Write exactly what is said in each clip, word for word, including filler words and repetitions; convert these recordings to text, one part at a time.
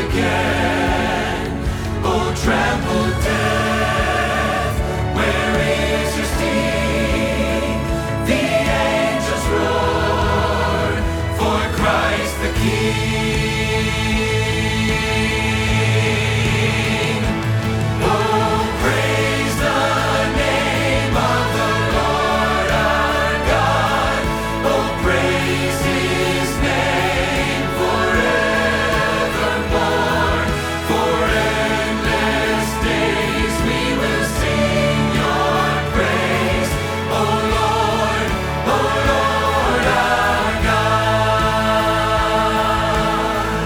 again. Oh, trample death, where is your sting? The angels roar for Christ the King. Oh, praise the name of the Lord our God. Oh, praise His name forevermore. For endless days we will sing your praise. Oh Lord, oh Lord our God.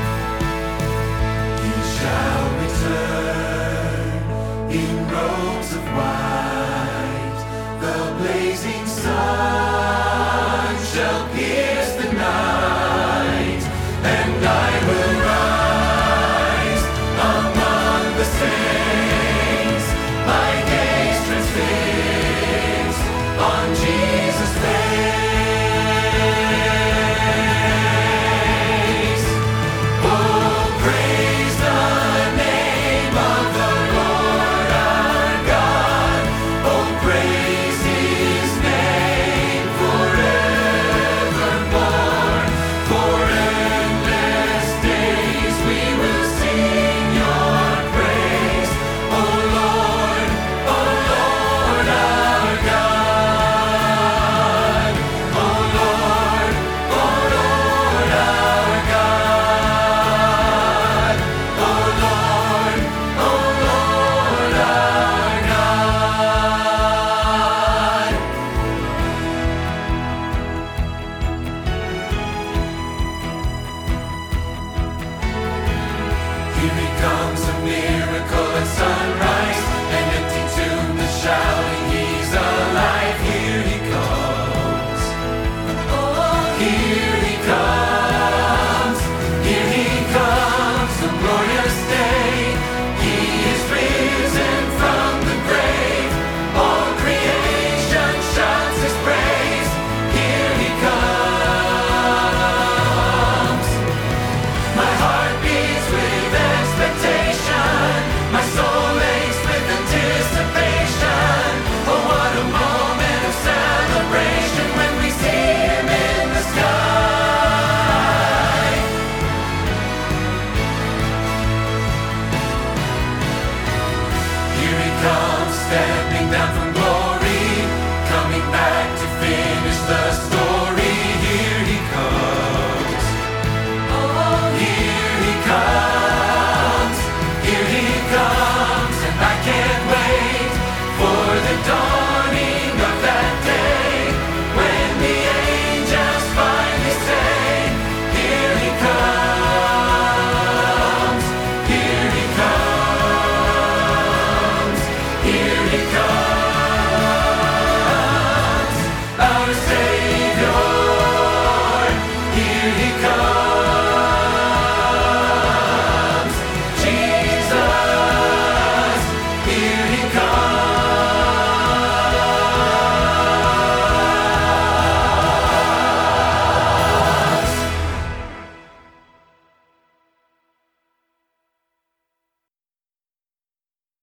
He shall return in robes of white. The blazing sun shall pierce the night, and I will rise among the saints, my gaze transfixed on Jesus' face. Oh, praise the name of the Lord our God. Oh, praise His name forevermore. For endless days we will sing your praise. Oh Lord, oh Lord our God. Oh Lord, oh Lord our God. Oh Lord, oh Lord our God. Here He comes, a miracle at sunrise, an empty tomb is shouting He's alive. Here He comes, here He comes, here He comes, the glorious day. He is risen from the grave, all creation shouts His praise. Here He comes. My heart beats with expectation, my soul aches with anticipation. Oh, what a moment of celebration when we see Him in the sky. Here He comes, standing